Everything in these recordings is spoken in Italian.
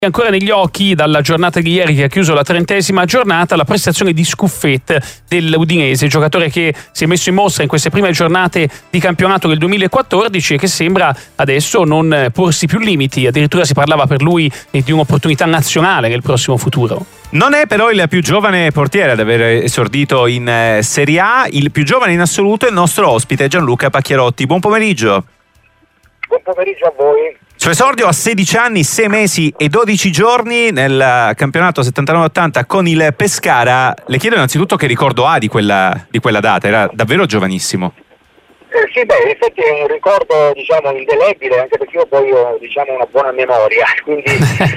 Ancora negli occhi dalla giornata di ieri che ha chiuso la 30ª giornata la prestazione di Scuffet dell'Udinese, giocatore che si è messo in mostra in queste prime giornate di campionato del 2014 e che sembra adesso non porsi più limiti, addirittura si parlava per lui di un'opportunità nazionale nel prossimo futuro. Non è però il più giovane portiere ad aver esordito in Serie A, il più giovane in assoluto è il nostro ospite Gianluca Pacchierotti. Buon pomeriggio. Buon pomeriggio a voi. Suo esordio a 16 anni, 6 mesi e 12 giorni nel campionato 79-80 con il Pescara. Le chiedo innanzitutto che ricordo ha di quella data, era davvero giovanissimo. Sì, in effetti è un ricordo indelebile, anche perché io poi ho una buona memoria, quindi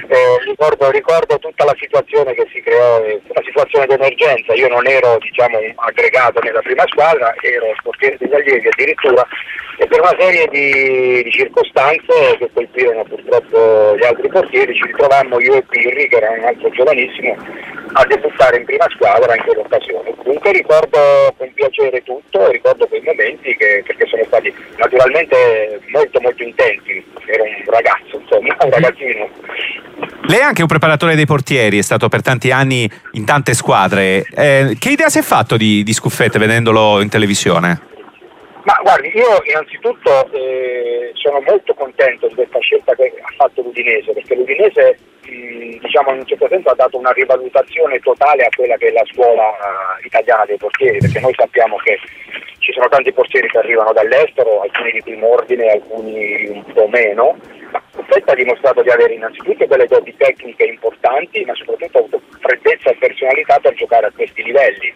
ricordo tutta la situazione che si creò, una situazione d'emergenza. Io non ero un aggregato nella prima squadra, ero portiere degli allievi addirittura, e per una serie di circostanze che colpirono purtroppo gli altri portieri ci ritrovammo io e Pirri, che era un altro giovanissimo, a debuttare in prima squadra in quell'occasione. Comunque ricordo con piacere tutto, ricordo quei momenti perché sono stati naturalmente molto molto intensi. Ero un ragazzo, un ragazzino. Lei è anche un preparatore dei portieri, è stato per tanti anni in tante squadre. Che idea si è fatto di Scuffet vedendolo in televisione? Ma guardi, io innanzitutto sono molto contento di questa scelta che ha fatto l'Udinese, perché l'Udinese in un certo senso ha dato una rivalutazione totale a quella che è la scuola italiana dei portieri, perché noi sappiamo che ci sono tanti portieri che arrivano dall'estero, alcuni di primo ordine, alcuni un po' meno. Scuffet ha dimostrato di avere innanzitutto delle doti tecniche importanti, ma soprattutto ha avuto freddezza e personalità per giocare a questi livelli.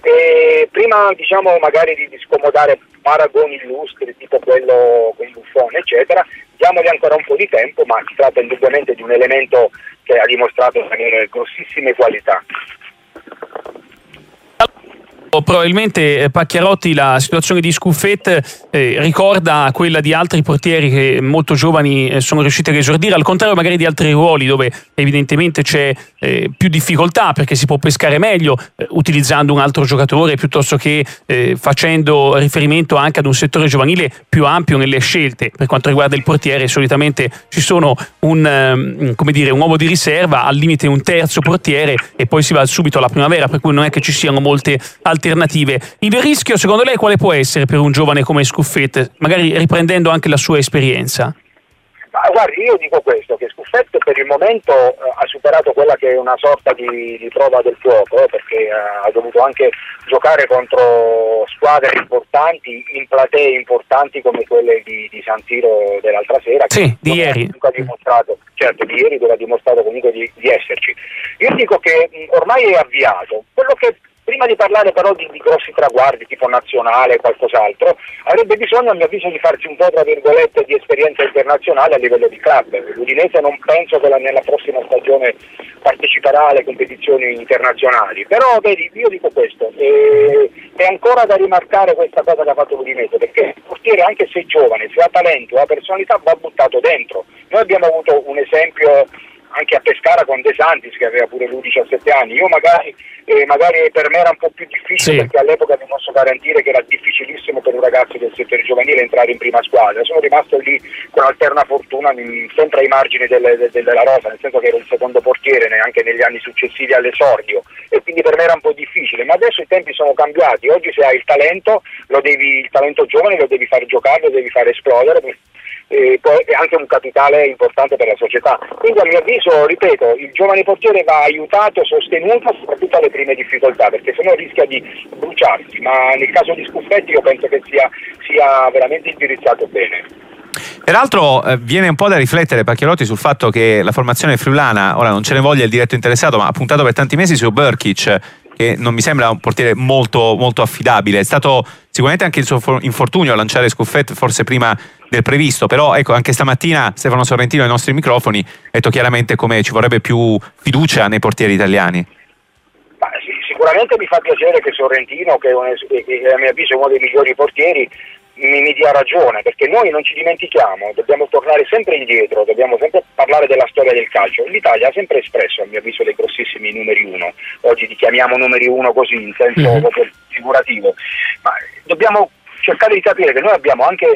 E prima magari di scomodare paragoni illustri tipo quello con Buffon eccetera, diamogli ancora un po' di tempo, ma si tratta indubbiamente di un elemento che ha dimostrato di avere grossissime qualità. Probabilmente Pacchierotti la situazione di Scuffet ricorda quella di altri portieri che molto giovani sono riusciti a esordire, al contrario magari di altri ruoli dove evidentemente c'è più difficoltà perché si può pescare meglio utilizzando un altro giocatore piuttosto che facendo riferimento anche ad un settore giovanile più ampio nelle scelte. Per quanto riguarda il portiere solitamente ci sono un uomo di riserva, al limite un terzo portiere e poi si va subito alla primavera, per cui non è che ci siano molte alternative. Il rischio secondo lei quale può essere per un giovane come Scuffet, magari riprendendo anche la sua esperienza? Ma guardi, io dico questo, che Scuffet per il momento ha superato quella che è una sorta di prova del fuoco, perché ha dovuto anche giocare contro squadre importanti, in platee importanti come quelle di San Siro dell'altra sera. Sì, di ieri. Ha dimostrato, certo, di ieri dove ha dimostrato comunque di esserci. Io dico che ormai è avviato. Quello che prima di parlare però di grossi traguardi tipo nazionale e qualcos'altro, avrebbe bisogno a mio avviso di farsi un po' tra virgolette di esperienza internazionale a livello di club. L'Udinese non penso che nella prossima stagione parteciperà alle competizioni internazionali, però vedi, io dico questo, è ancora da rimarcare questa cosa che ha fatto l'Udinese, perché il portiere anche se è giovane, se ha talento, ha personalità, va buttato dentro. Noi abbiamo avuto un esempio anche a Pescara con De Santis che aveva pure lui 17 anni, io magari per me era un po' più difficile, sì, perché all'epoca vi posso garantire che era difficilissimo per un ragazzo del settore giovanile entrare in prima squadra. Sono rimasto lì con alterna fortuna sempre ai margini della rosa, nel senso che ero il secondo portiere anche negli anni successivi all'esordio, e quindi per me era un po' difficile, ma adesso i tempi sono cambiati. Oggi se hai il talento giovane lo devi fare giocare, lo devi fare esplodere, poi è anche un capitale importante per la società. Quindi a mio avviso, ripeto, il giovane portiere va aiutato, sostenuto, soprattutto alle prime difficoltà, perché sennò rischia di bruciarsi, ma nel caso di Scuffetti io penso che sia veramente indirizzato bene. Peraltro viene un po' da riflettere Pacchierotti sul fatto che la formazione friulana, ora non ce ne voglia il diretto interessato, ma ha puntato per tanti mesi su Brkic, che non mi sembra un portiere molto, molto affidabile. È stato sicuramente anche il suo infortunio a lanciare Scuffet forse prima del previsto, però ecco, anche stamattina Stefano Sorrentino ai nostri microfoni ha detto chiaramente come ci vorrebbe più fiducia nei portieri italiani. Sicuramente mi fa piacere che Sorrentino, che a mio avviso è uno dei migliori portieri, mi dia ragione, perché noi non ci dimentichiamo, dobbiamo tornare sempre indietro, dobbiamo sempre parlare della storia del calcio. L'Italia ha sempre espresso, a mio avviso, dei grossissimi numeri uno. Oggi li chiamiamo numeri uno così, in senso proprio figurativo, ma dobbiamo cercare di capire che noi abbiamo anche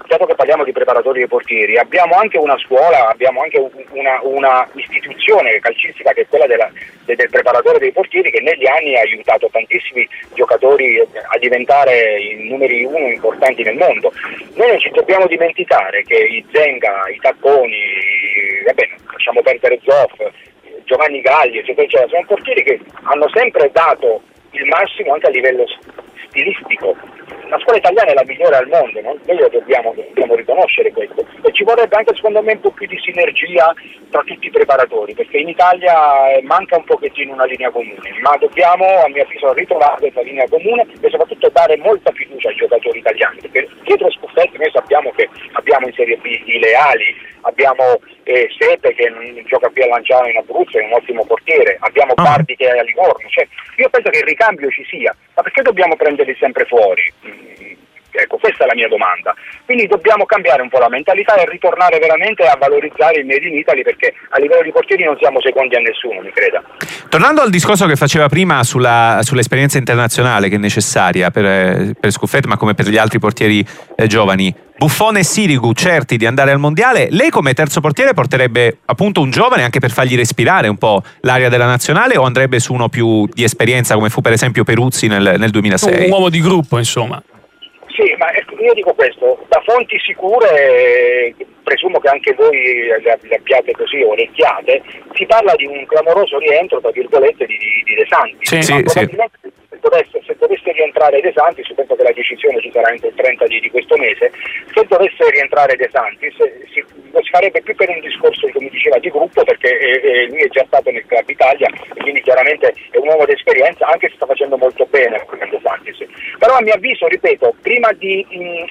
dato che parliamo di preparatori dei portieri, abbiamo anche una scuola, abbiamo anche una istituzione calcistica che è quella del preparatore dei portieri, che negli anni ha aiutato tantissimi giocatori a diventare i numeri uno importanti nel mondo. Noi non ci dobbiamo dimenticare che i Zenga, i Tacconi, lasciamo perdere Zoff, Giovanni Galli, eccetera, eccetera, sono portieri che hanno sempre dato il massimo anche a livello stilistico. La scuola italiana è la migliore al mondo, no? Noi dobbiamo riconoscere questo, e ci vorrebbe anche secondo me un po' più di sinergia tra tutti i preparatori, perché in Italia manca un pochettino una linea comune, ma dobbiamo a mio avviso ritrovare questa linea comune e soprattutto dare molta fiducia ai giocatori italiani, perché dietro Scuffetti noi sappiamo che abbiamo in Serie B i Leali, abbiamo Sepe che gioca qui a Lanciano in Abruzzo, è un ottimo portiere, abbiamo Bardi che è a Livorno, cioè, io penso che il ricambio ci sia, ma perché dobbiamo prenderli sempre fuori? Ecco, questa è la mia domanda. Quindi dobbiamo cambiare un po' la mentalità e ritornare veramente a valorizzare il Made in Italy, perché a livello di portieri non siamo secondi a nessuno, mi creda. Tornando al discorso che faceva prima sull'esperienza internazionale che è necessaria per Scuffetti, ma come per gli altri portieri giovani, Buffon e Sirigu certi di andare al mondiale, lei come terzo portiere porterebbe appunto un giovane anche per fargli respirare un po' l'aria della nazionale, o andrebbe su uno più di esperienza come fu per esempio Peruzzi nel 2006? Un uomo di gruppo, insomma. Sì, ma io dico questo, da fonti sicure, presumo che anche voi le abbiate così orecchiate, si parla di un clamoroso rientro, tra virgolette, di De Santis. Sì, probabilmente se dovesse rientrare De Santis, penso che la decisione ci sarà entro il 30 di questo mese, se dovesse rientrare De Santis lo si farebbe più per un discorso, come diceva, di gruppo, perché lui è già stato nel Club Italia e quindi chiaramente è un uomo d'esperienza, anche se sta facendo molto bene con De Santis. Però a mio avviso, ripeto, prima di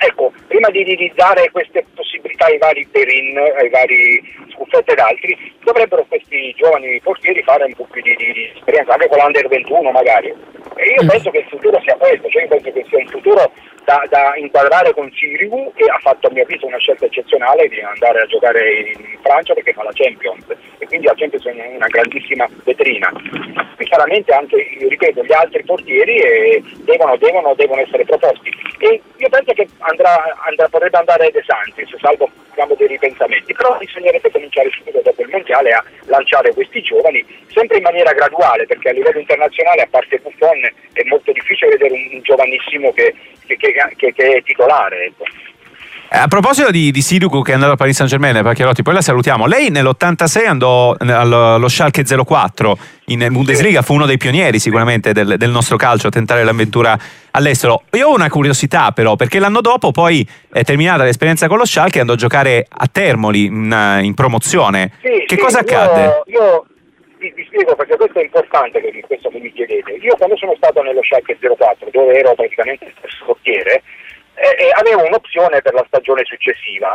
dare queste possibilità ai vari Perin, ai vari Scuffetti ed altri, dovrebbero questi giovani portieri fare un po' più di esperienza, anche con l'Under 21 magari. E io penso che il futuro sia questo, cioè io penso che sia un futuro da inquadrare con Sirigu, che ha fatto a mio avviso una scelta eccezionale di andare a giocare in Francia perché fa la Champions, e quindi la Champions è una grandissima vetrina. E chiaramente anche, ripeto, gli altri portieri devono essere proposti, e io penso che potrebbe andare De Santis, salvo dei ripensamenti, però bisognerebbe cominciare subito dopo il mondiale a lanciare questi giovani, sempre in maniera graduale, perché a livello internazionale, a parte Buffon, è molto difficile vedere un giovanissimo che è titolare, ecco. A proposito di Sirigu che è andato al Paris Saint-Germain, Pacchierotti, poi la salutiamo. Lei nell'86 andò allo Schalke 04 in Bundesliga, fu uno dei pionieri sicuramente del nostro calcio a tentare l'avventura all'estero. Io ho una curiosità però, perché l'anno dopo poi è terminata l'esperienza con lo Schalke e andò a giocare a Termoli in promozione. Cosa accadde? Io vi spiego, perché questo è importante, questo che mi chiedete. Io quando sono stato nello Schalke 04, dove ero praticamente il portiere, avevo un'opzione per la stagione successiva,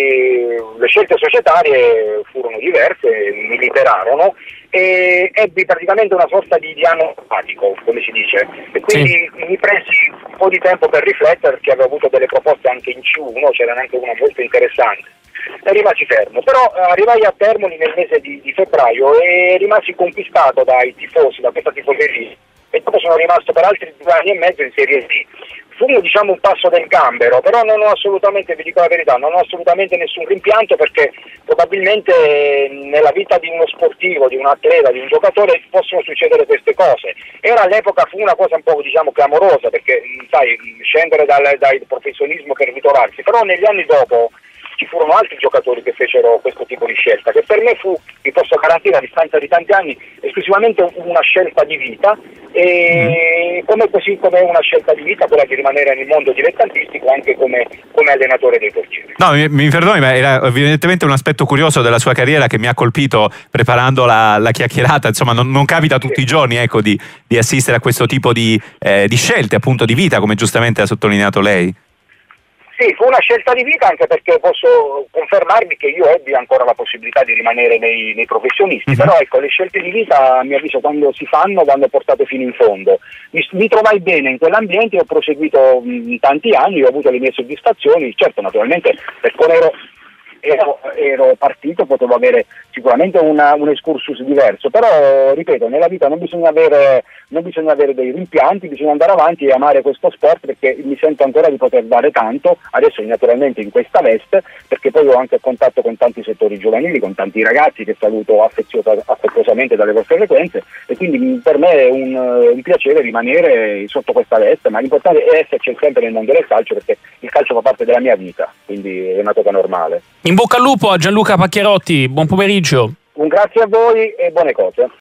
e le scelte societarie furono diverse, mi liberarono e ebbi praticamente una sorta di anno sabbatico, come si dice, e quindi mi presi un po' di tempo per riflettere, perché avevo avuto delle proposte anche in C1, c'era anche una molto interessante, e rimasi fermo. Però arrivai a Termoli nel mese di febbraio e rimasi conquistato dai tifosi, da questa tifoseria, e dopo sono rimasto per altri 2 anni e mezzo in Serie D. Fu un passo del gambero, però non ho assolutamente, vi dico la verità, non ho assolutamente nessun rimpianto, perché probabilmente nella vita di uno sportivo, di un atleta, di un giocatore possono succedere queste cose. E ora all'epoca fu una cosa un po' clamorosa, perché sai, scendere dal professionismo per ritrovarsi, però negli anni dopo ci furono altri giocatori che fecero questo tipo di scelta, che per me fu, vi posso garantire a distanza di tanti anni, esclusivamente una scelta di vita, e così come una scelta di vita quella di rimanere nel mondo dilettantistico anche come allenatore dei portieri. No, mi perdoni, ma era evidentemente un aspetto curioso della sua carriera che mi ha colpito preparando la chiacchierata. Insomma, non capita tutti i giorni, ecco, di assistere a questo tipo di scelte, appunto, di vita, come giustamente ha sottolineato lei. Sì, fu una scelta di vita, anche perché posso confermarvi che io ebbi ancora la possibilità di rimanere nei professionisti, però ecco, le scelte di vita, a mio avviso, quando si fanno, vanno portate fino in fondo. Mi trovai bene in quell'ambiente, ho proseguito tanti anni, ho avuto le mie soddisfazioni, certo naturalmente per ero partito potevo avere sicuramente un excursus diverso, però ripeto, nella vita non bisogna avere dei rimpianti, bisogna andare avanti e amare questo sport, perché mi sento ancora di poter dare tanto, adesso naturalmente in questa veste, perché poi ho anche contatto con tanti settori giovanili, con tanti ragazzi che saluto affettuosamente dalle vostre frequenze, e quindi per me è un piacere rimanere sotto questa veste, ma l'importante è esserci sempre nel mondo del calcio, perché il calcio fa parte della mia vita, quindi è una cosa normale. In bocca al lupo a Gianluca Pacchiarotti, buon pomeriggio. Un grazie a voi e buone cose.